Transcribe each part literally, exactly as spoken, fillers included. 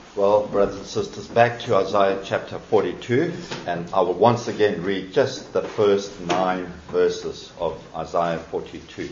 Well, brothers and sisters, back to Isaiah chapter forty-two, and I will once again read just the first nine verses of Isaiah forty-two.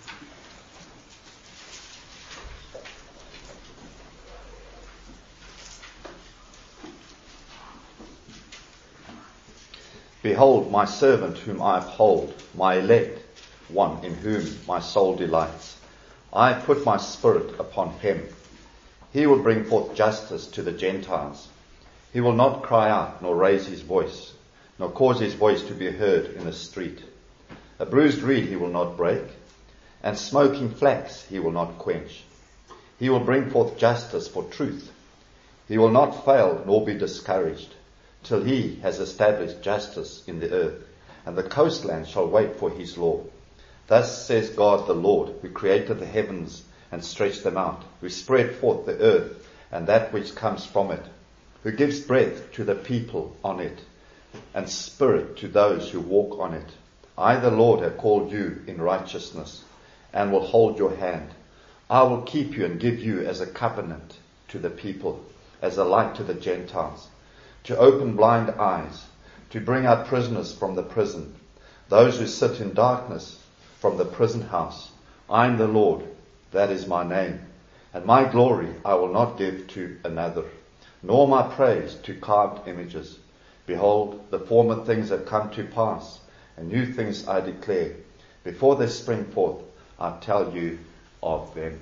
Behold, my servant whom I uphold, my elect one in whom my soul delights. I put my spirit upon him. He will bring forth justice to the Gentiles. He will not cry out, nor raise his voice, nor cause his voice to be heard in the street. A bruised reed he will not break, and smoking flax he will not quench. He will bring forth justice for truth. He will not fail nor be discouraged, till he has established justice in the earth, and the coastland shall wait for his law. Thus says God the Lord, who created the heavens and stretched them out, who spread forth the earth and that which comes from it, who gives breath to the people on it, and spirit to those who walk on it. I, the Lord, have called you in righteousness, and will hold your hand. I will keep you and give you as a covenant to the people, as a light to the Gentiles, to open blind eyes, to bring out prisoners from the prison, those who sit in darkness from the prison house. I am the Lord, that is my name, and my glory I will not give to another, nor my praise to carved images. Behold, the former things have come to pass, and new things I declare. Before they spring forth, I tell you of them.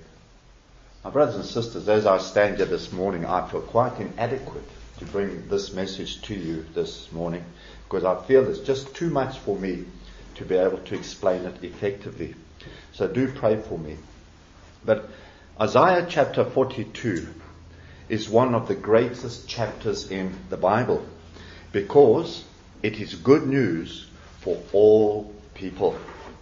My brothers and sisters, as I stand here this morning, I feel quite inadequate to bring this message to you this morning, because I feel it's just too much for me to be able to explain it effectively. So do pray for me. But Isaiah chapter forty-two is one of the greatest chapters in the Bible, because it is good news for all people.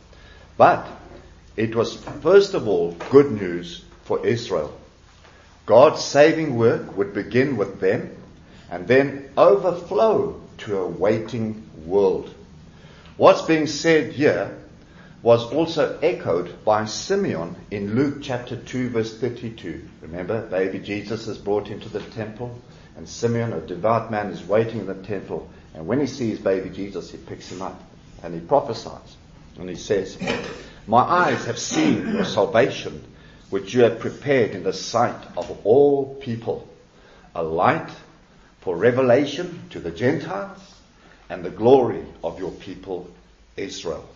But it was first of all good news for Israel. God's saving work would begin with them and then overflow to a waiting world. What's being said here was also echoed by Simeon in Luke chapter two verse thirty-two. Remember, baby Jesus is brought into the temple, and Simeon, a devout man, is waiting in the temple, and when he sees baby Jesus, he picks him up and he prophesies, and he says, my eyes have seen your salvation, which you have prepared in the sight of all people, a light for revelation to the Gentiles and the glory of your people Israel.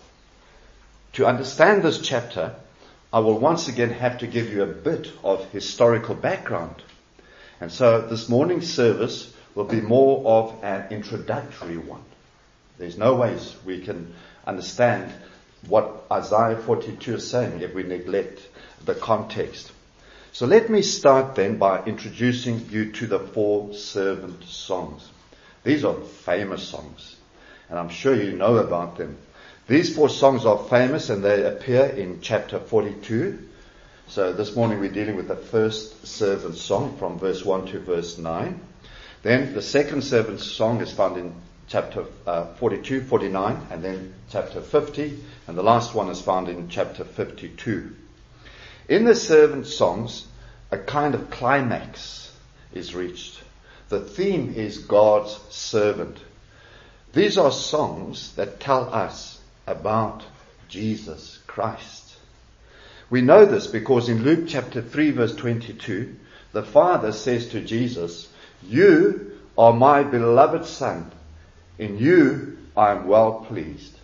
To understand this chapter, I will once again have to give you a bit of historical background. And so this morning's service will be more of an introductory one. There's no ways we can understand what Isaiah forty-two is saying if we neglect the context. So let me start then by introducing you to the four servant songs. These are famous songs, and I'm sure you know about them. These four songs are famous, and they appear in chapter forty-two. So this morning we're dealing with the first servant song from verse one to verse nine. Then the second servant song is found in chapter uh, forty-two, forty-nine, and then chapter fifty, and the last one is found in chapter fifty-two. In the servant songs, a kind of climax is reached. The theme is God's servant. These are songs that tell us about Jesus Christ. We know this because in Luke chapter three verse twenty-two, the Father says to Jesus, you are my beloved Son. In you I am well pleased.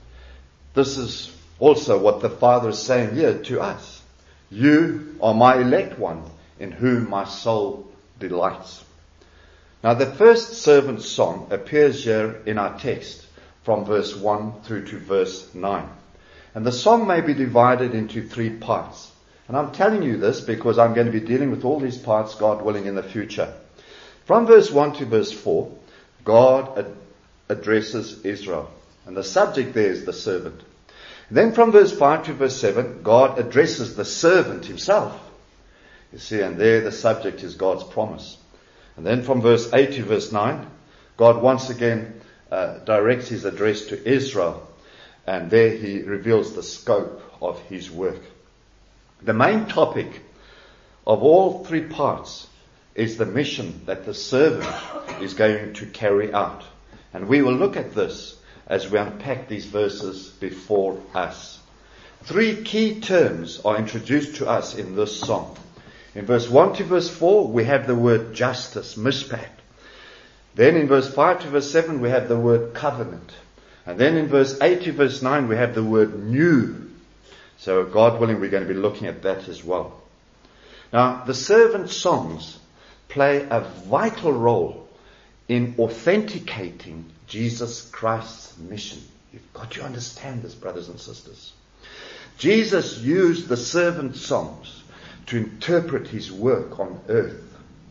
This is also what the Father is saying here to us. You are my elect one, in whom my soul delights. Now the first servant song appears here in our text from verse one through to verse nine. And the song may be divided into three parts. And I'm telling you this because I'm going to be dealing with all these parts, God willing, in the future. From verse one to verse four, God ad- addresses Israel. And the subject there is the servant. Then from verse five to verse seven, God addresses the servant himself. You see, and there the subject is God's promise. And then from verse eight to verse nine, God once again uh, directs his address to Israel. And there he reveals the scope of his work. The main topic of all three parts is the mission that the servant is going to carry out. And we will look at this as we unpack these verses before us. Three key terms are introduced to us in this song. In verse one to verse four, we have the word justice, mishpat. Then in verse five to verse seven, we have the word covenant. And then in verse eight to verse nine, we have the word new. So God willing, we're going to be looking at that as well. Now, the servant songs play a vital role in authenticating Jesus Christ's mission. You've got to understand this, brothers and sisters. Jesus used the servant songs to interpret his work on earth.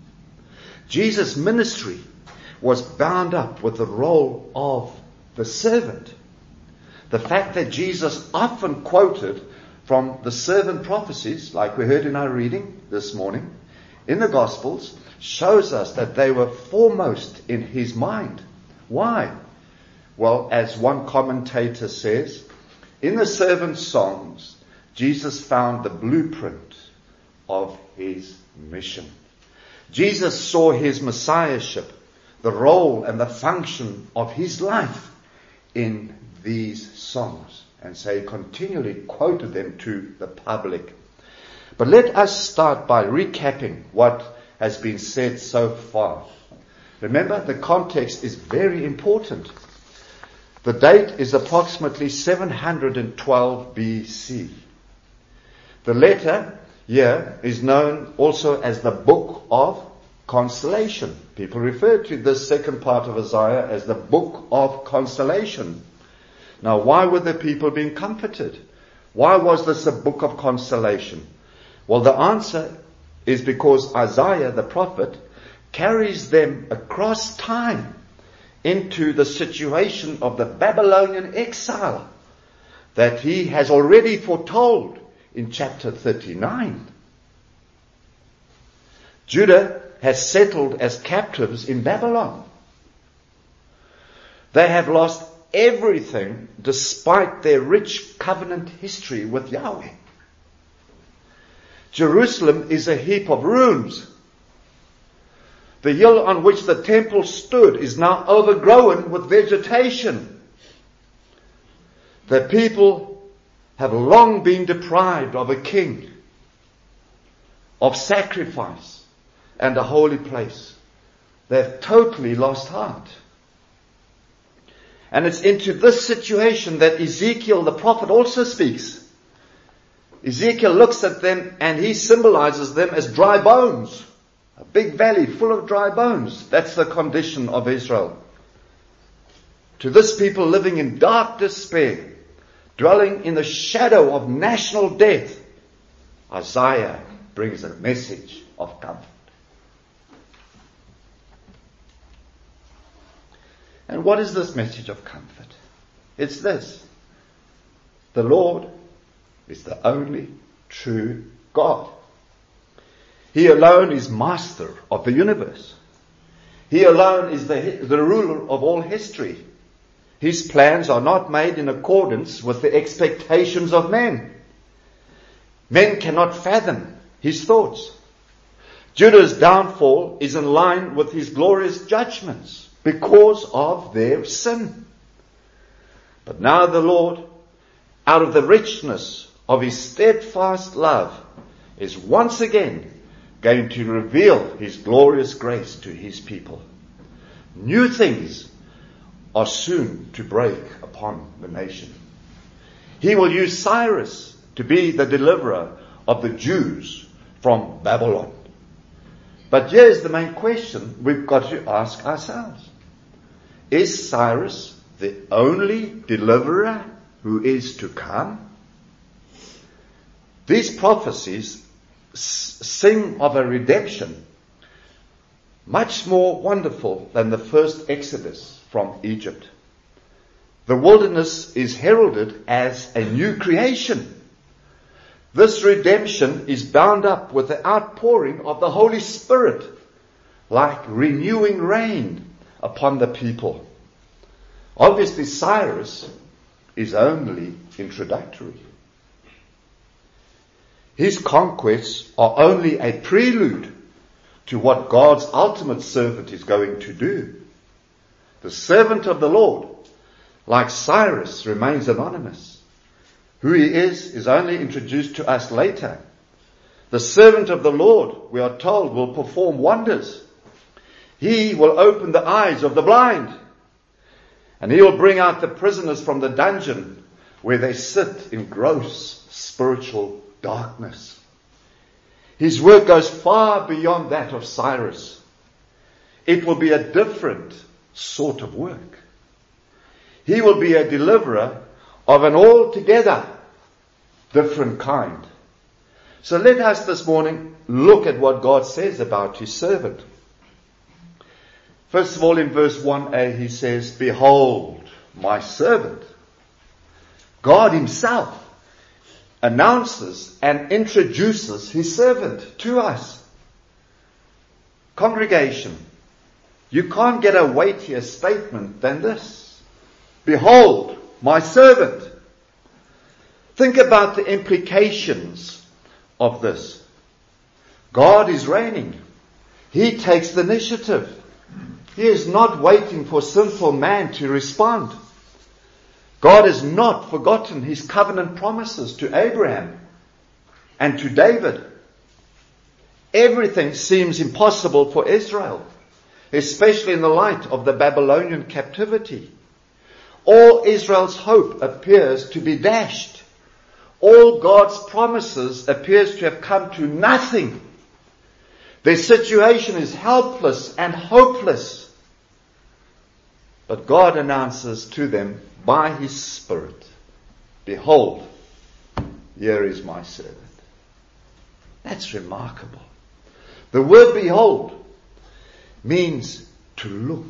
Jesus' ministry was bound up with the role of the servant. The fact that Jesus often quoted from the servant prophecies, like we heard in our reading this morning, in the Gospels, shows us that they were foremost in his mind. Why? Well, as one commentator says, in the servant songs, Jesus found the blueprint of his mission. Jesus saw his messiahship, the role and the function of his life in these songs. And so he continually quoted them to the public. But let us start by recapping what has been said so far. Remember, the context is very important. The date is approximately seven hundred twelve B C. The letter here is known also as the Book of Consolation. People refer to this second part of Isaiah as the Book of Consolation. Now, why were the people being comforted? Why was this a book of consolation? Well, the answer is because Isaiah, the prophet, carries them across time into the situation of the Babylonian exile that he has already foretold in chapter thirty-nine. Judah has settled as captives in Babylon. They have lost everything despite their rich covenant history with Yahweh. Jerusalem is a heap of ruins. The hill on which the temple stood is now overgrown with vegetation. The people have long been deprived of a king, of sacrifice, and a holy place. They've totally lost heart. And it's into this situation that Ezekiel the prophet also speaks. Ezekiel looks at them and he symbolizes them as dry bones. A big valley full of dry bones. That's the condition of Israel. To this people living in dark despair, dwelling in the shadow of national death, Isaiah brings a message of comfort. And what is this message of comfort? It's this. The Lord is the only true God. He alone is master of the universe. He alone is the, the ruler of all history. His plans are not made in accordance with the expectations of men. Men cannot fathom his thoughts. Judah's downfall is in line with his glorious judgments because of their sin. But now the Lord, out of the richness of his steadfast love, is once again going to reveal his glorious grace to his people. New things are soon to break upon the nation. He will use Cyrus to be the deliverer of the Jews from Babylon. But here's the main question we've got to ask ourselves. Is Cyrus the only deliverer who is to come? These prophecies sing of a redemption much more wonderful than the first exodus from Egypt. The wilderness is heralded as a new creation. This redemption is bound up with the outpouring of the Holy Spirit, like renewing rain upon the people. Obviously, Cyrus is only introductory. His conquests are only a prelude to what God's ultimate servant is going to do. The servant of the Lord, like Cyrus, remains anonymous. Who he is is only introduced to us later. The servant of the Lord, we are told, will perform wonders. He will open the eyes of the blind. And he will bring out the prisoners from the dungeon where they sit in gross spiritual darkness. His work goes far beyond that of Cyrus. It will be a different sort of work. He will be a deliverer of an altogether different kind. So let us this morning look at what God says about his servant. First of all, in verse one a, he says, "Behold, my servant." God himself announces and introduces his servant to us. Congregation, you can't get a weightier statement than this. Behold, my servant. Think about the implications of this. God is reigning. He takes the initiative. He is not waiting for sinful man to respond. God has not forgotten his covenant promises to Abraham and to David. Everything seems impossible for Israel, especially in the light of the Babylonian captivity. All Israel's hope appears to be dashed. All God's promises appears to have come to nothing. Their situation is helpless and hopeless. But God announces to them by his Spirit, "Behold, here is my servant." That's remarkable. The word behold means to look,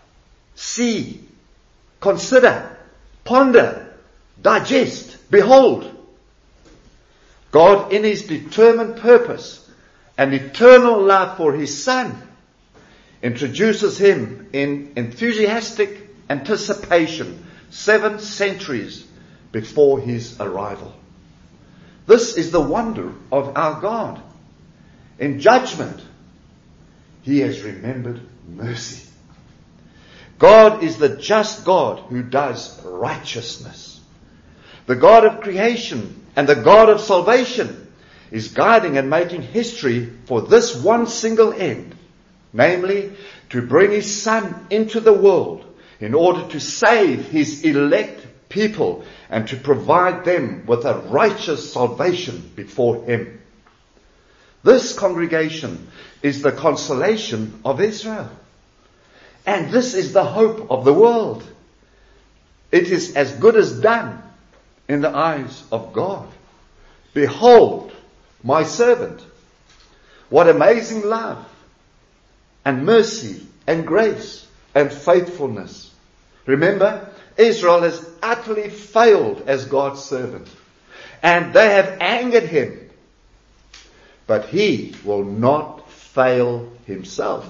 see, consider, ponder, digest, behold. God, in his determined purpose and eternal love for his Son, introduces him in enthusiastic anticipation seven centuries before his arrival. This is the wonder of our God. In judgment, he has remembered mercy. God is the just God who does righteousness. The God of creation and the God of salvation is guiding and making history for this one single end, namely, to bring his Son into the world in order to save his elect people and to provide them with a righteous salvation before him. This congregation is the consolation of Israel. And this is the hope of the world. It is as good as done in the eyes of God. Behold, my servant. What amazing love and mercy and grace and faithfulness. Remember, Israel has utterly failed as God's servant, and they have angered him. But he will not fail himself.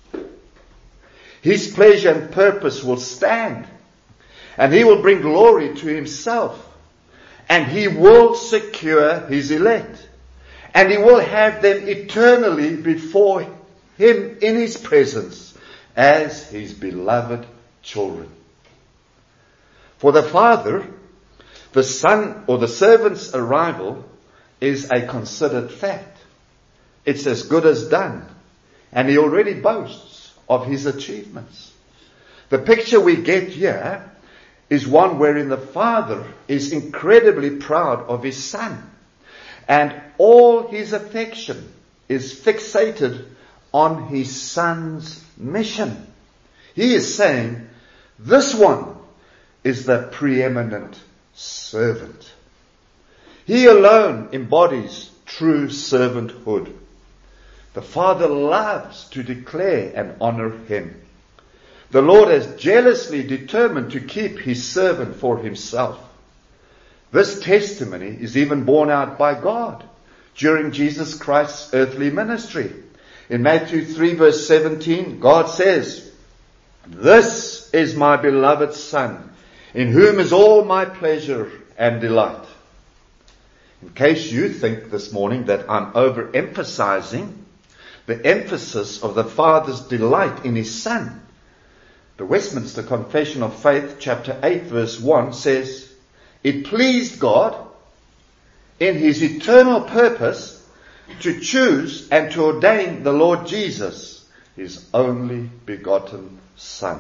His pleasure and purpose will stand, and he will bring glory to himself, and he will secure his elect, and he will have them eternally before him in his presence as his beloved children. For the Father, the Son or the servant's arrival is a considered fact. It's as good as done, and he already boasts of his achievements. The picture we get here is one wherein the Father is incredibly proud of his Son, and all his affection is fixated on his Son's mission. He is saying, this one is the preeminent servant. He alone embodies true servanthood. The Father loves to declare and honor him. The Lord has jealously determined to keep his servant for himself. This testimony is even borne out by God during Jesus Christ's earthly ministry. In Matthew three verse seventeen, God says, "This is my beloved Son, in whom is all my pleasure and delight." In case you think this morning that I'm overemphasizing the emphasis of the Father's delight in His Son. The Westminster Confession of Faith, chapter eight, verse one says, "It pleased God in His eternal purpose to choose and to ordain the Lord Jesus, His only begotten Son."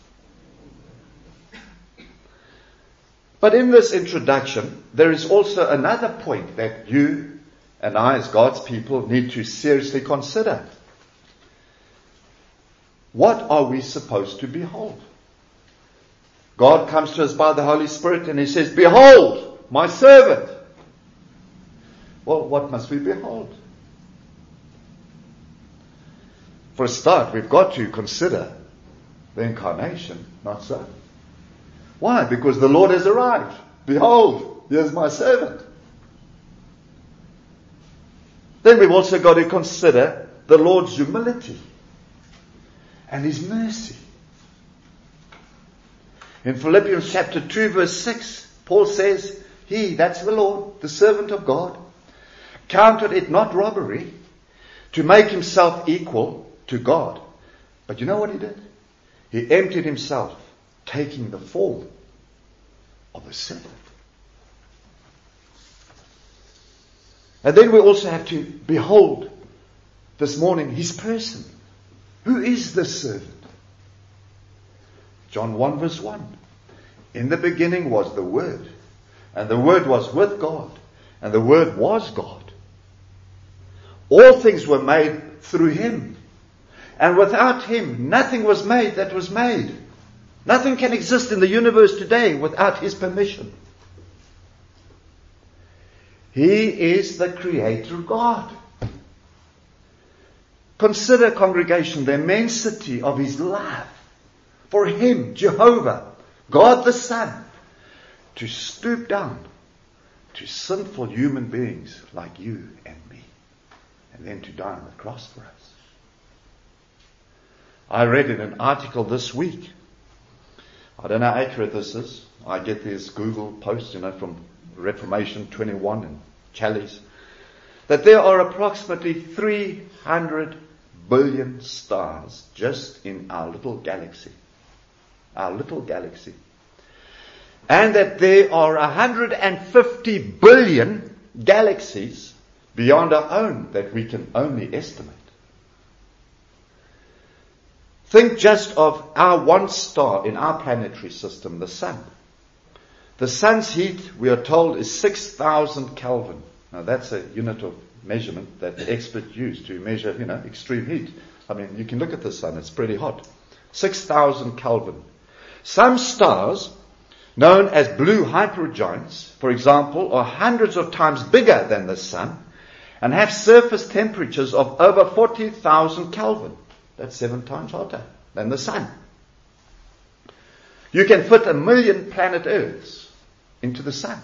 But in this introduction, there is also another point that you and I, as God's people, need to seriously consider. What are we supposed to behold? God comes to us by the Holy Spirit and He says, "Behold, my servant." Well, what must we behold? For a start, we've got to consider the incarnation, not so. Why? Because the Lord has arrived. Behold, here's my servant. Then we've also got to consider the Lord's humility and His mercy. In Philippians chapter two, verse six, Paul says, "He," that's the Lord, the servant of God, "counted it not robbery to make Himself equal to God." But you know what He did? He emptied Himself, taking the form of a servant. And then we also have to behold this morning His person. Who is this servant? John one, verse one. "In the beginning was the Word, and the Word was with God, and the Word was God. All things were made through Him, and without Him nothing was made that was made." Nothing can exist in the universe today without His permission. He is the Creator God. Consider, congregation, the immensity of His love for Him, Jehovah, God the Son, to stoop down to sinful human beings like you and me, and then to die on the cross for us. I read in an article this week, I don't know how accurate this is. I get these Google posts, you know, from Reformation twenty-one and Chalice, that there are approximately three hundred billion stars just in our little galaxy. Our little galaxy. And that there are one hundred fifty billion galaxies beyond our own that we can only estimate. Think just of our one star in our planetary system, the Sun. The Sun's heat, we are told, is six thousand Kelvin. Now that's a unit of measurement that the experts use to measure, you know, extreme heat. I mean, you can look at the Sun, it's pretty hot. six thousand Kelvin. Some stars, known as blue hypergiants, for example, are hundreds of times bigger than the Sun and have surface temperatures of over forty thousand Kelvin. That's seven times hotter than the Sun. You can fit a million planet Earths into the Sun.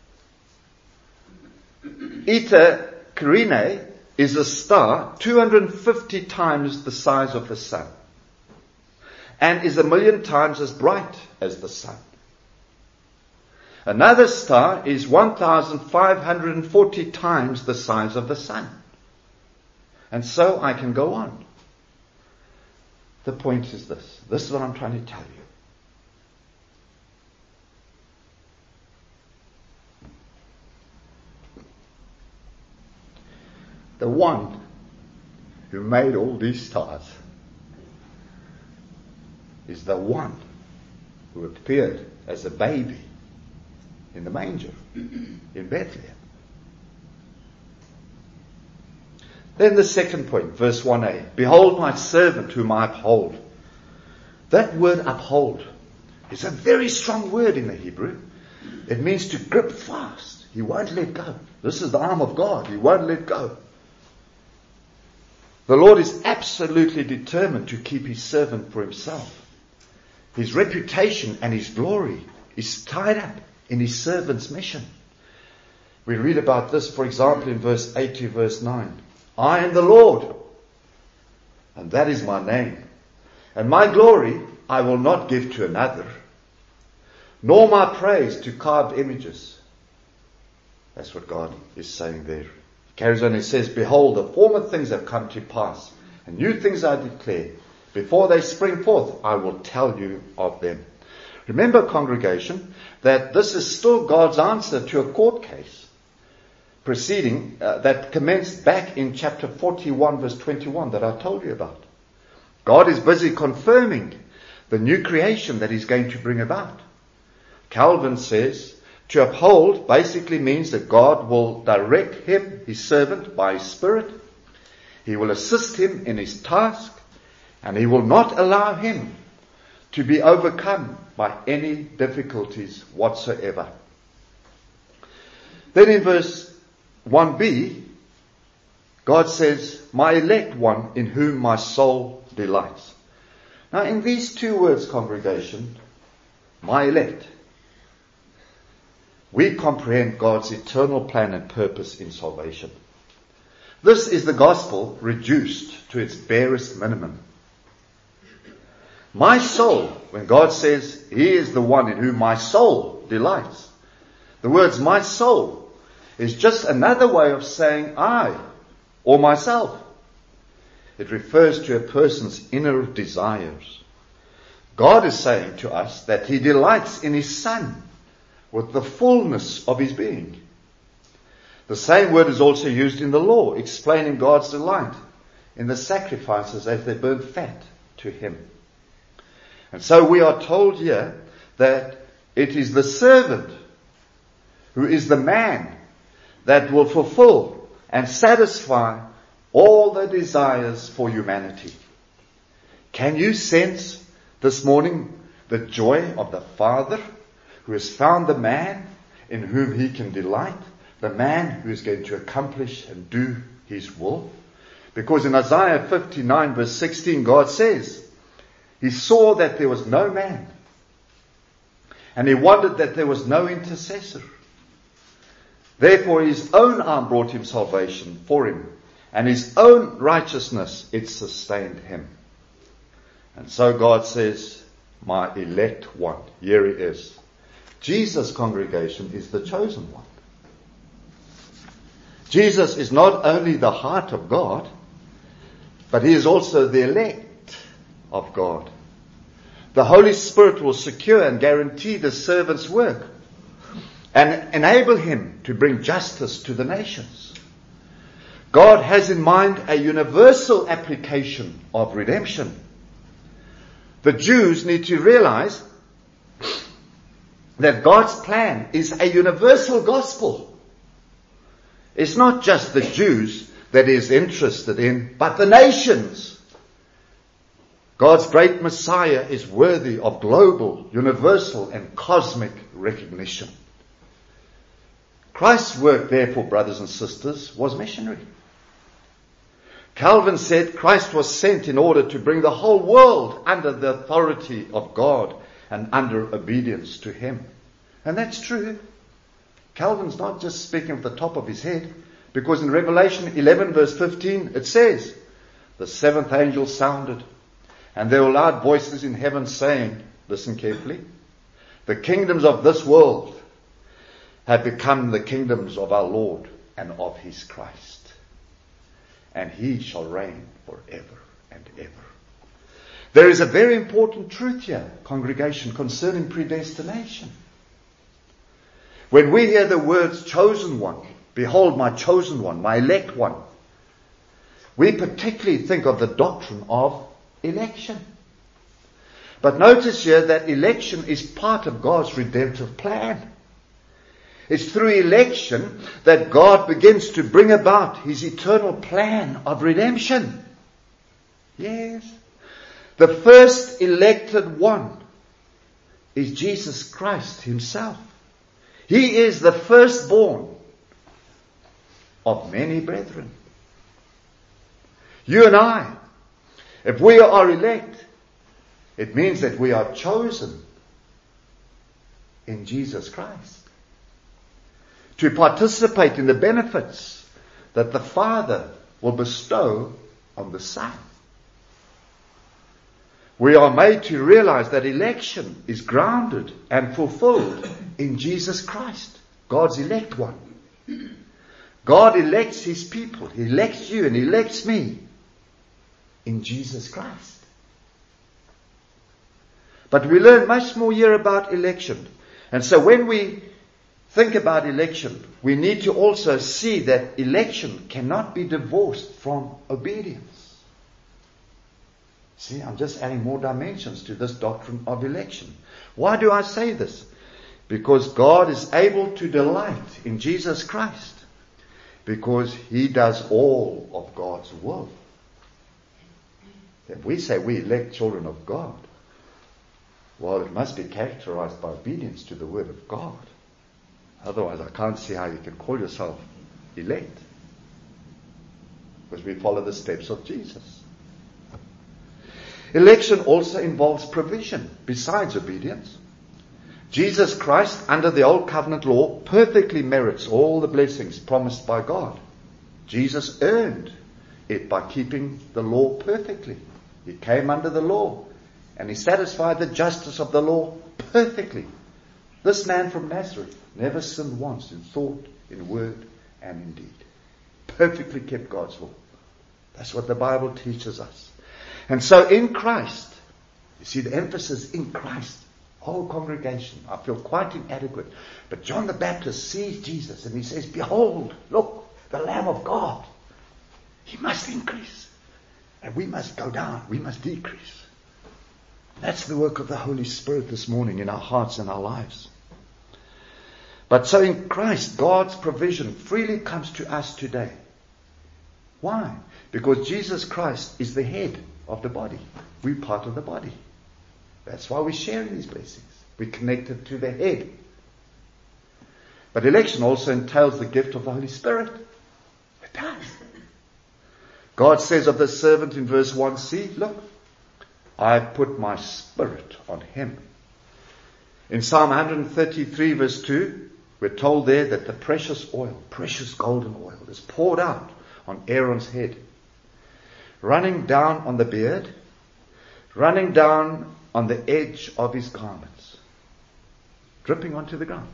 Eta Carinae is a star two hundred fifty times the size of the Sun and is a million times as bright as the Sun. Another star is one thousand five hundred forty times the size of the Sun. And so I can go on. The point is this. This is what I'm trying to tell you. The one who made all these stars is the one who appeared as a baby in the manger in Bethlehem. Then the second point, verse one a. Behold my servant whom I uphold. That word uphold is a very strong word in the Hebrew. It means to grip fast. He won't let go. This is the arm of God. He won't let go. The Lord is absolutely determined to keep His servant for Himself. His reputation and His glory is tied up in His servant's mission. We read about this, for example, in verse eight to verse nine. I am the Lord, and that is my name. And my glory I will not give to another, nor my praise to carved images. That's what God is saying there. He carries on and says, behold, the former things have come to pass, And new things I declare. Before they spring forth, I will tell you of them. Remember, congregation, that this is still God's answer to a court case proceeding uh, that commenced back in chapter forty-one, verse twenty-one, that I told you about. God is busy confirming the new creation that he's going to bring about. Calvin says, to uphold basically means that God will direct him, his servant, by his Spirit. He will assist him in his task, and he will not allow him to be overcome by any difficulties whatsoever. Then in verse one b, God says, my elect one in whom my soul delights. Now in these two words, congregation, my elect, we comprehend God's eternal plan and purpose in salvation. This is the gospel reduced to its barest minimum. My soul, when God says he is the one in whom my soul delights, the words my soul is just another way of saying I or myself. It refers to a person's inner desires. God is saying to us that he delights in his Son with the fullness of his being. The same word is also used in the law, explaining God's delight in the sacrifices as they burn fat to him. And so we are told here that it is the servant who is the man that will fulfill and satisfy all the desires for humanity. Can you sense this morning the joy of the Father who has found the man in whom he can delight, the man who is going to accomplish and do his will? Because in Isaiah fifty-nine verse sixteen, God says, he saw that there was no man, and he wondered that there was no intercessor. Therefore his own arm brought him salvation for him, and his own righteousness, it sustained him. And so God says, my elect one, here he is. Jesus, congregation, is the chosen one. Jesus is not only the heart of God, but he is also the elect of God. The Holy Spirit will secure and guarantee the servant's work and enable him to bring justice to the nations. God has in mind a universal application of redemption. The Jews need to realize that God's plan is a universal gospel. It's not just the Jews that he is interested in, but the nations. God's great Messiah is worthy of global, universal, and cosmic recognition. Christ's work, therefore, brothers and sisters, was missionary. Calvin said Christ was sent in order to bring the whole world under the authority of God and under obedience to him. And that's true. Calvin's not just speaking off the top of his head, because in Revelation eleven verse fifteen it says, the seventh angel sounded, and there were loud voices in heaven saying, listen carefully, the kingdoms of this world have become the kingdoms of our Lord and of his Christ, and he shall reign forever and ever. There is a very important truth here, congregation, concerning predestination. When we hear the words chosen one, behold my chosen one, my elect one, we particularly think of the doctrine of election. But notice here that election is part of God's redemptive plan. It's through election that God begins to bring about his eternal plan of redemption. Yes. The first elected one is Jesus Christ himself. He is the firstborn of many brethren. You and I, if we are elect, it means that we are chosen in Jesus Christ to participate in the benefits that the Father will bestow on the Son. We are made to realize that election is grounded and fulfilled in Jesus Christ, God's elect one. God elects his people. He elects you and he elects me. in Jesus Christ. But we learn much more here about election. And so when we think about election, we need to also see that election cannot be divorced from obedience. See, I'm just adding more dimensions to this doctrine of election. Why do I say this? Because God is able to delight in Jesus Christ. Because He does all of God's will. If we say we elect children of God, well, it must be characterized by obedience to the Word of God. Otherwise, I can't see how you can call yourself elect. Because we follow the steps of Jesus. Election also involves provision besides obedience. Jesus Christ, under the Old Covenant law, perfectly merits all the blessings promised by God. Jesus earned it by keeping the law perfectly. He came under the law, and He satisfied the justice of the law perfectly. This man from Nazareth never sinned once in thought, in word, and in deed. Perfectly kept God's law. That's what the Bible teaches us. And so in Christ, you see the emphasis in Christ. Whole congregation, I feel quite inadequate. But John the Baptist sees Jesus and he says, behold, look, the Lamb of God. He must increase. And we must go down. We must decrease. That's the work of the Holy Spirit this morning in our hearts and our lives. But so in Christ, God's provision freely comes to us today. Why? Because Jesus Christ is the head of the body. We're part of the body. That's why we share in these blessings. We're connected to the head. But election also entails the gift of the Holy Spirit. It does. God says of the servant in verse one c, look, I put my spirit on him. In Psalm one thirty-three verse two, we're told there that the precious oil, precious golden oil, is poured out on Aaron's head, running down on the beard, running down on the edge of his garments, dripping onto the ground.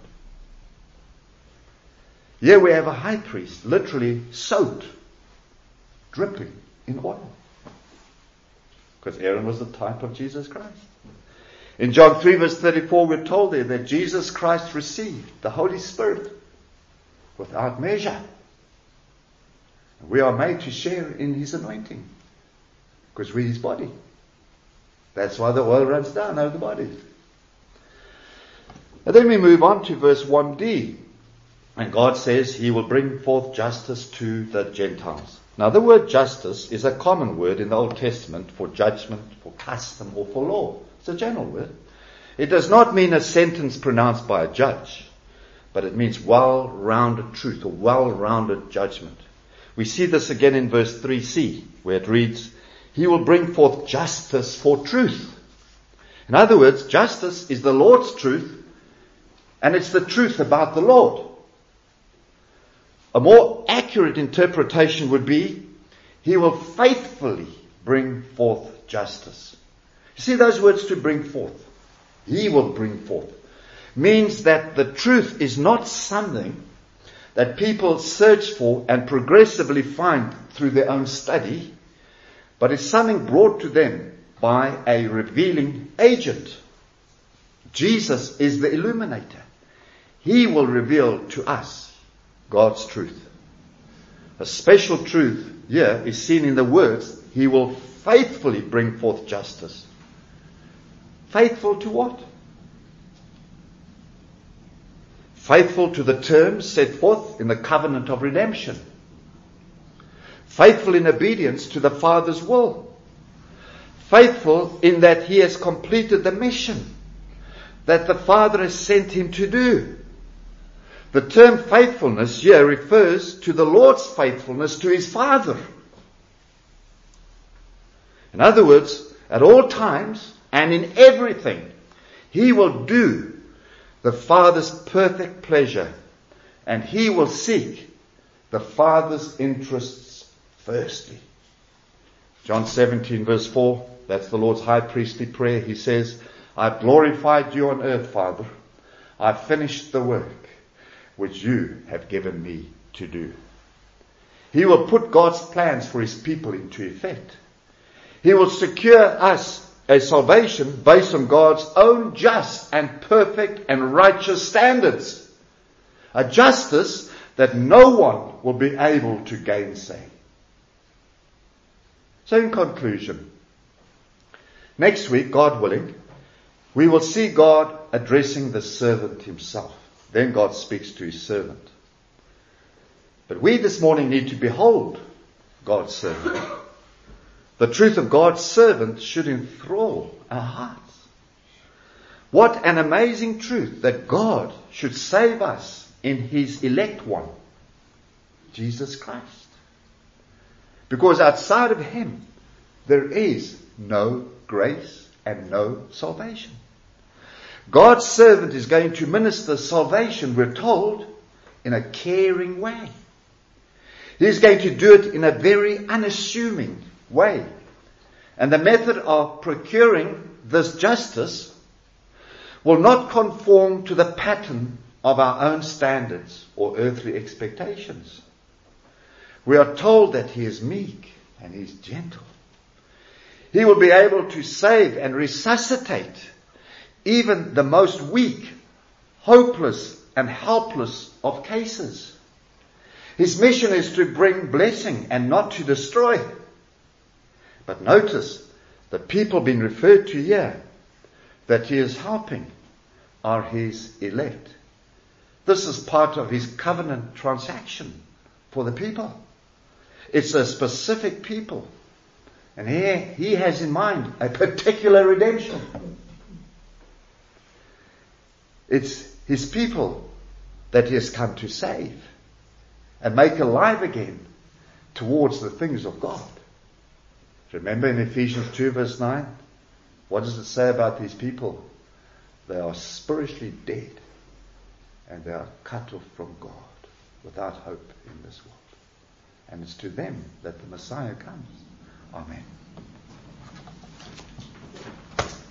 Here we have a high priest, literally soaked, dripping in oil. Because Aaron was the type of Jesus Christ. In John three verse thirty-four, we're told there that Jesus Christ received the Holy Spirit without measure. We are made to share in His anointing, because we're His body. That's why the oil runs down over the body. And then we move on to verse one d. And God says He will bring forth justice to the Gentiles. Now the word justice is a common word in the Old Testament for judgment, for custom, or for law. It's a general word. It does not mean a sentence pronounced by a judge, but it means well-rounded truth or well-rounded judgment. We see this again in verse three c, where it reads, He will bring forth justice for truth. In other words, justice is the Lord's truth, and it's the truth about the Lord. A more accurate interpretation would be, He will faithfully bring forth justice. You see those words, to bring forth. He will bring forth. Means that the truth is not something that people search for and progressively find through their own study, but it's something brought to them by a revealing agent. Jesus is the illuminator. He will reveal to us God's truth. A special truth here is seen in the words, He will faithfully bring forth justice. Faithful to what? Faithful to the terms set forth in the covenant of redemption. Faithful in obedience to the Father's will. Faithful in that He has completed the mission that the Father has sent Him to do. The term faithfulness here refers to the Lord's faithfulness to His Father. In other words, at all times and in everything, He will do the Father's perfect pleasure, and He will seek the Father's interests firstly. John seventeen verse four, that's the Lord's high priestly prayer. He says, I've glorified you on earth, Father. I've finished the work which you have given me to do. He will put God's plans for His people into effect. He will secure us a salvation based on God's own just and perfect and righteous standards. A justice that no one will be able to gainsay. So in conclusion, next week, God willing, we will see God addressing the servant himself. Then God speaks to his servant. But we this morning need to behold God's servant. The truth of God's servant should enthrall our hearts. What an amazing truth that God should save us in his elect one, Jesus Christ. Because outside of him, there is no grace and no salvation. God's servant is going to minister salvation, we're told, in a caring way. He's going to do it in a very unassuming way. And the method of procuring this justice will not conform to the pattern of our own standards or earthly expectations. We are told that he is meek and he is gentle. He will be able to save and resuscitate even the most weak, hopeless, and helpless of cases. His mission is to bring blessing and not to destroy. But notice, the people being referred to here that he is helping are his elect. This is part of his covenant transaction for the people. It's a specific people. And here he has in mind a particular redemption. It's his people that he has come to save and make alive again towards the things of God. Remember in Ephesians two verse nine, what does it say about these people? They are spiritually dead and they are cut off from God without hope in this world. And it's to them that the Messiah comes. Amen.